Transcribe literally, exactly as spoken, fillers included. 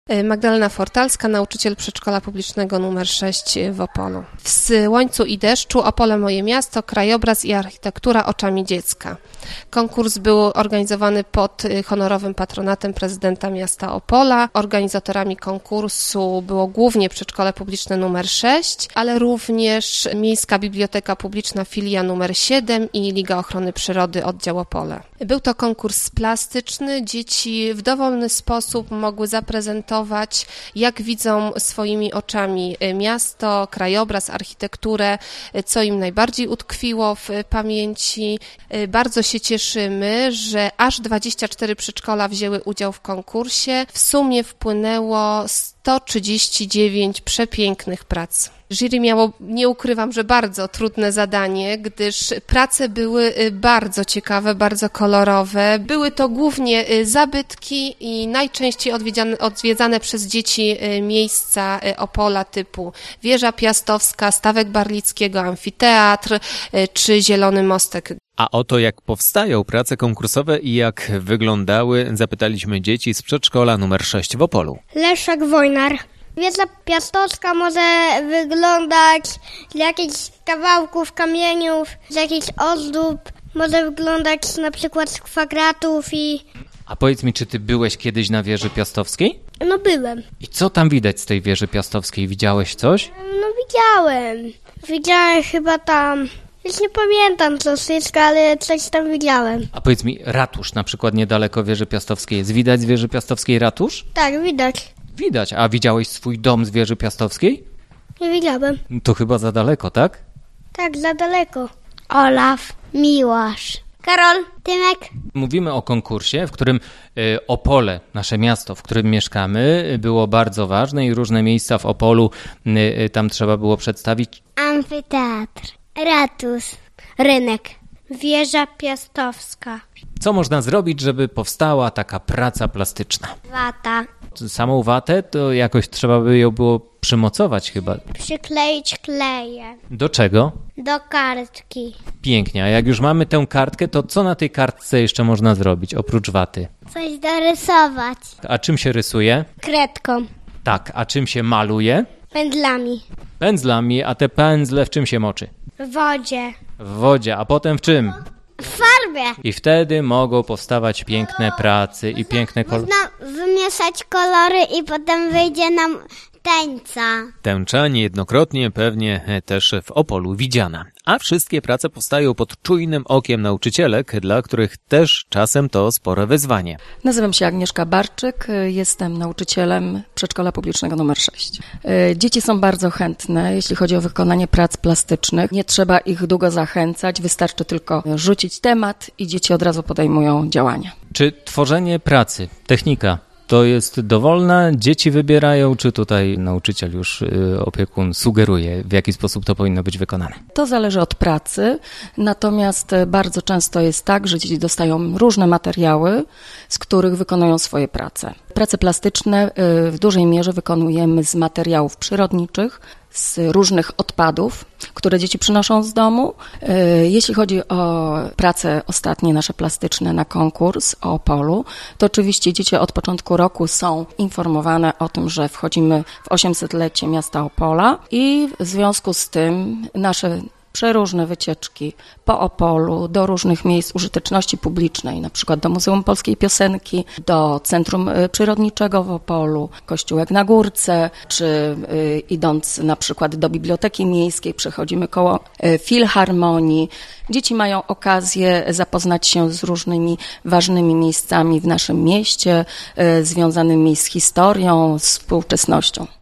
Magdalena Fortalska, nauczyciel przedszkola publicznego numer sześć w Opolu. W Słońcu i deszczu, Opole moje miasto, krajobraz i architektura oczami dziecka. Konkurs był organizowany pod honorowym patronatem prezydenta miasta Opola. Organizatorami konkursu było głównie przedszkole publiczne numer sześć, ale również Miejska Biblioteka Publiczna filia numer siedem i Liga Ochrony Przyrody oddział Opole. Był to konkurs plastyczny. Dzieci w dowolny sposób mogły zaprezentować, jak widzą swoimi oczami miasto, krajobraz, architekturę, co im najbardziej utkwiło w pamięci. Bardzo się cieszymy, że aż dwadzieścia cztery przedszkola wzięły udział w konkursie. W sumie wpłynęło sto trzydzieści dziewięć przepięknych prac. Jury miało, nie ukrywam, że bardzo trudne zadanie, gdyż prace były bardzo ciekawe, bardzo kolorowe. Były to głównie zabytki i najczęściej odwiedzane, odwiedzane przez dzieci miejsca Opola typu Wieża Piastowska, Stawek Barlickiego, Amfiteatr czy Zielony Mostek. A o to, jak powstają prace konkursowe i jak wyglądały, zapytaliśmy dzieci z przedszkola numer sześć w Opolu. Leszek Wojnar. Wieża Piastowska może wyglądać z jakichś kawałków kamieniów, z jakichś ozdób, może wyglądać na przykład z kwadratów i... A powiedz mi, czy ty byłeś kiedyś na wieży piastowskiej? No byłem. I co tam widać z tej wieży piastowskiej? Widziałeś coś? No widziałem. Widziałem chyba tam... Już nie pamiętam co wszystko, ale coś tam widziałem. A powiedz mi, ratusz na przykład niedaleko wieży piastowskiej jest. Widać z wieży piastowskiej ratusz? Tak, widać. Widać. A widziałeś swój dom z wieży piastowskiej? Nie widziałem. To chyba za daleko, tak? Tak, za daleko. Olaf, Miłosz, Karol, Tymek. Mówimy o konkursie, w którym y, Opole, nasze miasto, w którym mieszkamy, było bardzo ważne i różne miejsca w Opolu y, y, tam trzeba było przedstawić. Amfiteatr, ratusz, rynek, wieża piastowska. Co można zrobić, żeby powstała taka praca plastyczna? Wata. Samą watę to jakoś trzeba by ją było przymocować chyba. Przykleić kleje. Do czego? Do kartki. Pięknie, a jak już mamy tę kartkę, to co na tej kartce jeszcze można zrobić, oprócz waty? Coś dorysować. A czym się rysuje? Kredką. Tak, a czym się maluje? Pędzlami. Pędzlami, a te pędzle w czym się moczy? W wodzie. W wodzie, a potem w czym? W farbie. I wtedy mogą powstawać piękne prace i piękne kolory. Można wymieszać kolory i potem wyjdzie nam tańca. Tęcza niejednokrotnie pewnie też w Opolu widziana. A wszystkie prace powstają pod czujnym okiem nauczycielek, dla których też czasem to spore wyzwanie. Nazywam się Agnieszka Barczyk, jestem nauczycielem przedszkola publicznego numer sześć. Dzieci są bardzo chętne, jeśli chodzi o wykonanie prac plastycznych. Nie trzeba ich długo zachęcać, wystarczy tylko rzucić temat i dzieci od razu podejmują działania. Czy tworzenie pracy, technika, to jest dowolna? Dzieci wybierają, czy tutaj nauczyciel już, y, opiekun sugeruje, w jaki sposób to powinno być wykonane? To zależy od pracy, natomiast bardzo często jest tak, że dzieci dostają różne materiały, z których wykonują swoje prace. Prace plastyczne y, w dużej mierze wykonujemy z materiałów przyrodniczych, z różnych odpadów, które dzieci przynoszą z domu. Jeśli chodzi o prace ostatnie nasze plastyczne na konkurs o Opolu, to oczywiście dzieci od początku roku są informowane o tym, że wchodzimy w osiemsetlecie miasta Opola i w związku z tym nasze przeróżne wycieczki po Opolu, do różnych miejsc użyteczności publicznej, na przykład do Muzeum Polskiej Piosenki, do Centrum Przyrodniczego w Opolu, Kościółek na Górce, czy y, idąc na przykład do Biblioteki Miejskiej, przechodzimy koło y, Filharmonii. Dzieci mają okazję zapoznać się z różnymi ważnymi miejscami w naszym mieście, y, związanymi z historią, z współczesnością.